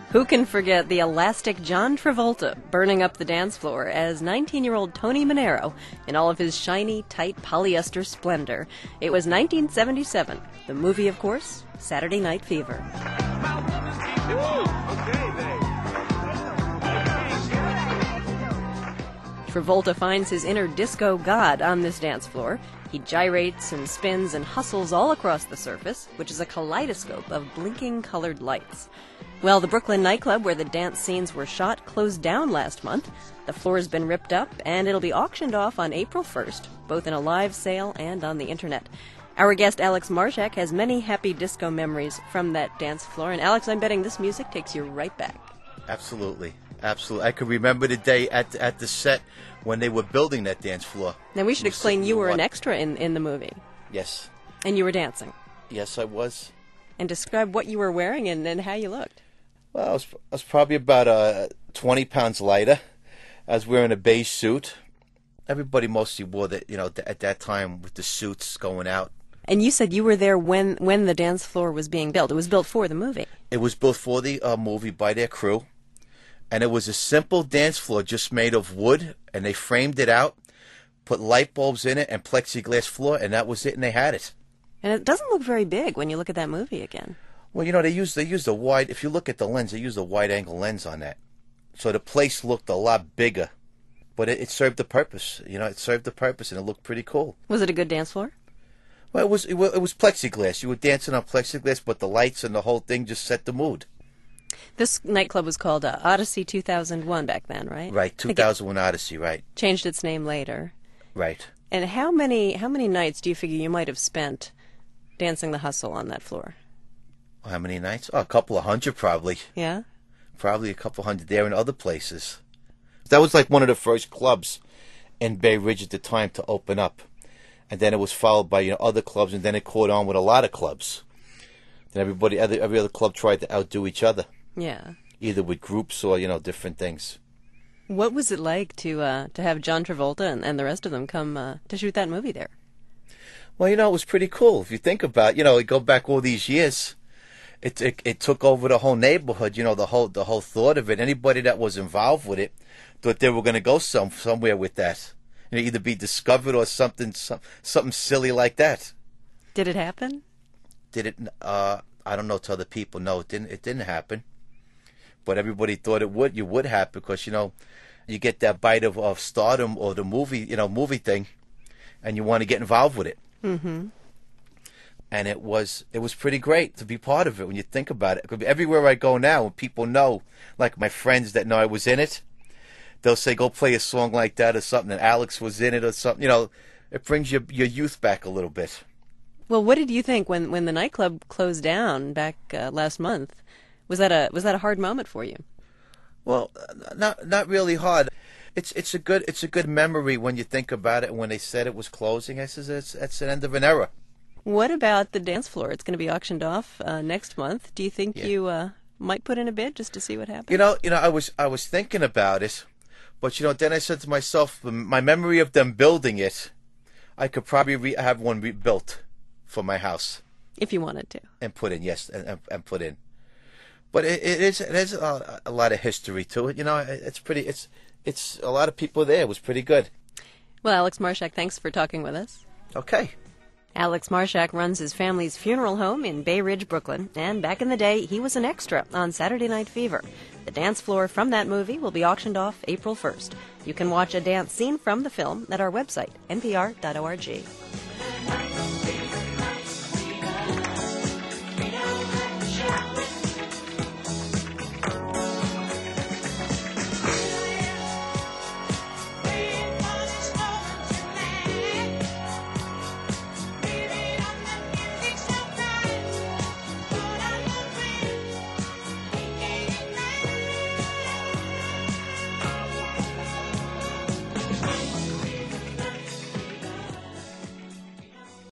Who can forget the elastic John Travolta burning up the dance floor as 19-year-old Tony Manero in all of his shiny, tight polyester splendor? It was 1977. The movie, of course, Saturday Night Fever. Travolta finds his inner disco god on this dance floor. He gyrates and spins and hustles all across the surface, which is a kaleidoscope of blinking colored lights. Well, the Brooklyn nightclub where the dance scenes were shot closed down last month. The floor has been ripped up, and it'll be auctioned off on April 1st, both in a live sale and on the internet. Our guest, Alex Marshak, has many happy disco memories from that dance floor. And Alex, I'm betting this music takes you right back. Absolutely. Absolutely. I can remember the day at the set when they were building that dance floor. Now, we should explain you were an extra in the movie. Yes. And you were dancing. Yes, I was. And describe what you were wearing and how you looked. Well, I was probably about 20 pounds lighter. I was wearing a beige suit. Everybody mostly wore that, at that time with the suits going out. And you said you were there when the dance floor was being built. It was built for the movie. It was built for the movie by their crew. And it was a simple dance floor just made of wood, and they framed it out, put light bulbs in it, and plexiglass floor, and that was it, and they had it. And it doesn't look very big when you look at that movie again. Well, they used a wide, if you look at the lens, they used a wide-angle lens on that. So the place looked a lot bigger. But it served the purpose. It served the purpose, and it looked pretty cool. Was it a good dance floor? Well, it was plexiglass. You were dancing on plexiglass, but the lights and the whole thing just set the mood. This nightclub was called Odyssey 2001 back then, right? Right, 2001 Odyssey, right. Changed its name later. Right. And how many nights do you figure you might have spent dancing the hustle on that floor? How many nights? Oh, a couple of hundred probably. Yeah? Probably a couple hundred there and other places. That was like one of the first clubs in Bay Ridge at the time to open up. And then it was followed by other clubs, and then it caught on with a lot of clubs. Then every other club tried to outdo each other. Yeah. Either with groups or, different things. What was it like to have John Travolta and the rest of them come to shoot that movie there? Well, it was pretty cool. If you think about it, go back all these years. It took over the whole neighborhood, the whole thought of it. Anybody that was involved with it thought they were going to go somewhere with that. Either be discovered or something silly like that. Did it happen? Did it? I don't know to other people. No, it didn't happen. But everybody thought it would. You would happen because you get that bite of stardom or the movie thing, and you want to get involved with it. Mm-hmm. And it was pretty great to be part of it when you think about it. Everywhere I go now, when people know, like my friends that know I was in it, they'll say, go play a song like that or something, and Alex was in it or something. It brings your youth back a little bit. Well, what did you think when the nightclub closed down back last month? Was that a hard moment for you? Well, not really hard. It's a good memory when you think about it. And when they said it was closing, I said it's an end of an era. What about the dance floor? It's going to be auctioned off next month. Do you think you might put in a bid just to see what happens? I was thinking about it, but then I said to myself, my memory of them building it, I could probably have one rebuilt for my house. If you wanted to. And put in, yes, and put in. But it is a lot of history to it. It's a lot of people there. It was pretty good. Well, Alex Marshak, thanks for talking with us. Okay. Alex Marshak runs his family's funeral home in Bay Ridge, Brooklyn, and back in the day, he was an extra on Saturday Night Fever. The dance floor from that movie will be auctioned off April 1st. You can watch a dance scene from the film at our website, npr.org.